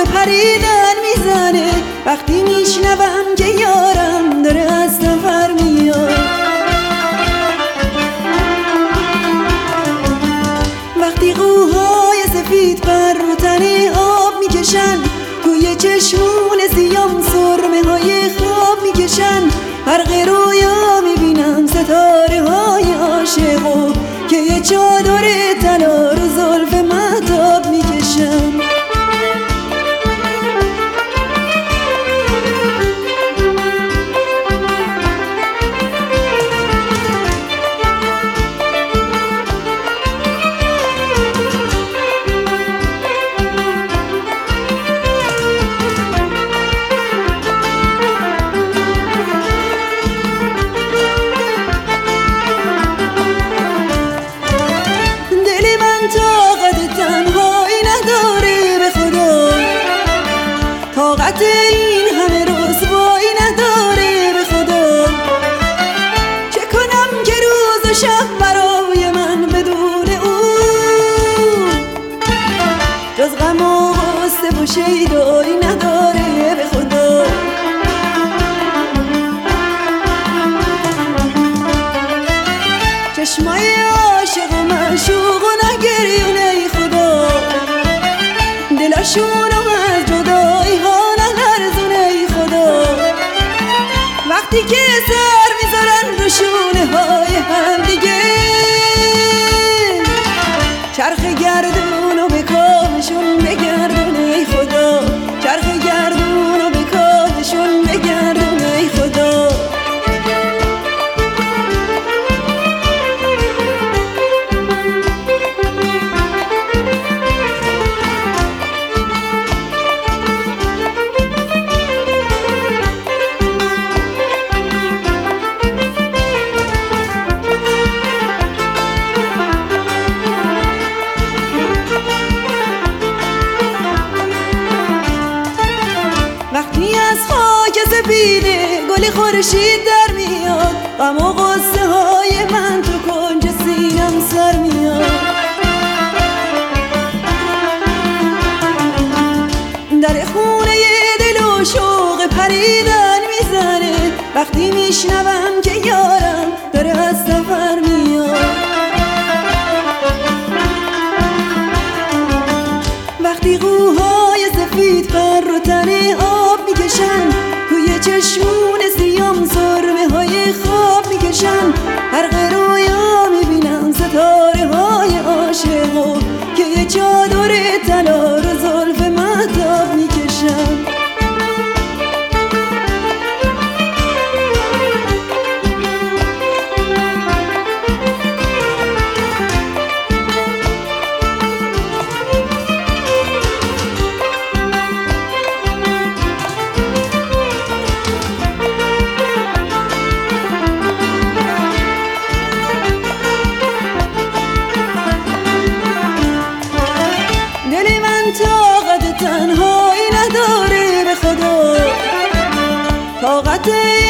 پریدن میزنه وقتی میشنوم که یارم داره از سفر میاد. وقتی قوهای سفید پر رو تنه آب میکشن، توی چشمون سیام سرمه های خواب میکشن، برق رویا میبینم ستاره های عاشقو که یه چادر طلا رو زلف مهتاب میکشن. طاقت این همه رسوایی نداره به خدا. چه کنم که روز و شب برای من بدون اون جز غم و غصه و شیدایی نداره به خدا. چشمای عاشق و معشوق و نگریونه ای خدا، دلاشون از جدایی ها نلرزونه ای خدا. وقتی که سر میذارن رو شونه های هم دیگه، چرخ گردون و به کامشون بگردونه ای خدا، چرخ گردون و به کامشون بگردونه ای خدا. وقتی از خاک سپیده گل خورشید در میاد، غم و غصه های من تو کنج سینم سر میاد. در خونه دل و شوق پریدن میزنه وقتی میشنوم که یارم داره از سفر میاد. وقتی قوهای سفید پر رو تنه آب میکشن، توی چشمون سیام سرمه های خواب میکشن، برق رویا میبینم ستاره های عاشقو که یه چادر طلا رو زلف مهتاب میکشن. طاقت تنهایی نداره به خدا، طاقت